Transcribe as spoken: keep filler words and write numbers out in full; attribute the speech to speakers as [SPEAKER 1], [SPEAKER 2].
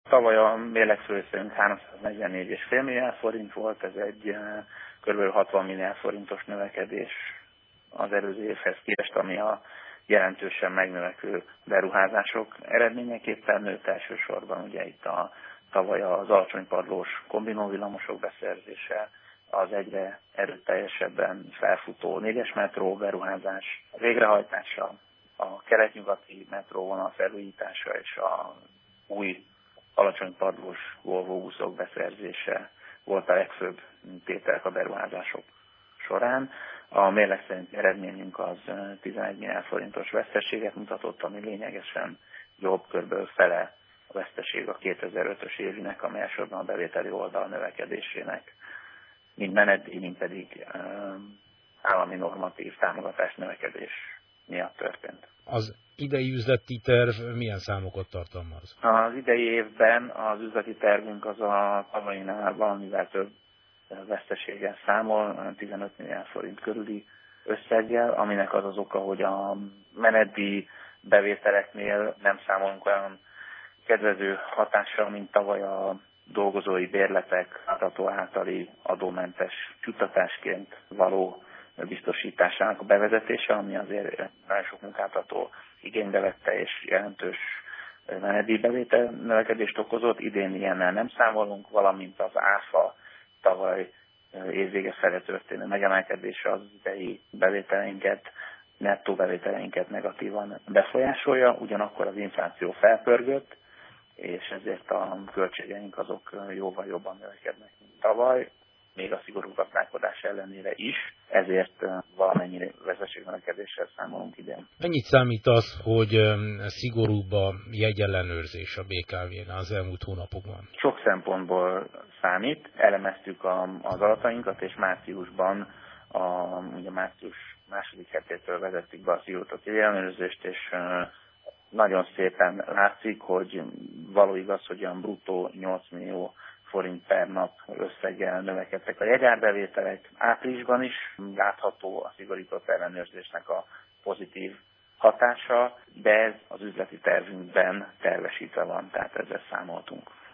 [SPEAKER 1] Tavaly a mérlegfölé szerint háromszáznegyvennégy egész öt milliárd forint volt, ez egy kb. hatvan milliárd forintos növekedés az előző évhez képest, ami a jelentősen megnövekvő beruházások eredményeképpen nőtt. Elsősorban ugye itt a tavaly az alacsony padlós kombinóvillamosok beszerzése, az egyre erőteljesebben felfutó négyes metró beruházás végrehajtása, a kelet-nyugati metróvonal felújítása és a új alacsony padlós Volvo buszok beszerzése volt a legfőbb tételek a beruházások során. A mérleg szerinti eredményünk az tizenegy milliárd forintos veszteséget mutatott, ami lényegesen jobb, kb. Fele a veszteség a kétezer-ötös évinek, ami elsősorban a bevételi oldal növekedésének, mind menetdíj, mind pedig állami normatív támogatás növekedés miatt történt.
[SPEAKER 2] Az idei üzleti terv milyen számokat tartalmaz?
[SPEAKER 1] Az idei évben az üzleti tervünk az a tavalyinál valamivel több veszteséggel számol, tizenöt milliárd forint körüli összeggel, aminek az az oka, hogy a menetdíj bevételeknél nem számolunk olyan kedvező hatással, mint tavaly a dolgozói bérletek mutató általi adómentes juttatásként való biztosításának a bevezetése, ami azért nagyon sok munkáltató igénybe vette és jelentős menedélybevétel növekedést okozott. Idén ilyennel nem számolunk, valamint az áfa tavaly évvége felé történő megemelkedése az idei bevételeinket, nettó bevételeinket negatívan befolyásolja, ugyanakkor az infláció felpörgött, és ezért a költségeink azok jóval jobban növekednek, mint tavaly, még a szigorú gazdálkodás ellenére is, ezért valamennyi vezetségnövekedéssel számolunk idén.
[SPEAKER 2] Mennyit számít az, hogy szigorúbb a jegyellenőrzés a bé ká vén az elmúlt hónapokban?
[SPEAKER 1] Sok szempontból számít. Elemeztük a, az adatainkat, és márciusban, a, ugye március második hetétől vezettük be a szigorúbb jegyellenőrzést, és nagyon szépen látszik, hogy való igaz, hogy olyan bruttó nyolc millió forint per nap összeggel növekedtek a jegyárbevételek. Áprilisban is látható a szigorított ellenőrzésnek a pozitív hatása, de ez az üzleti tervünkben tervesítve van, tehát ezzel számoltunk.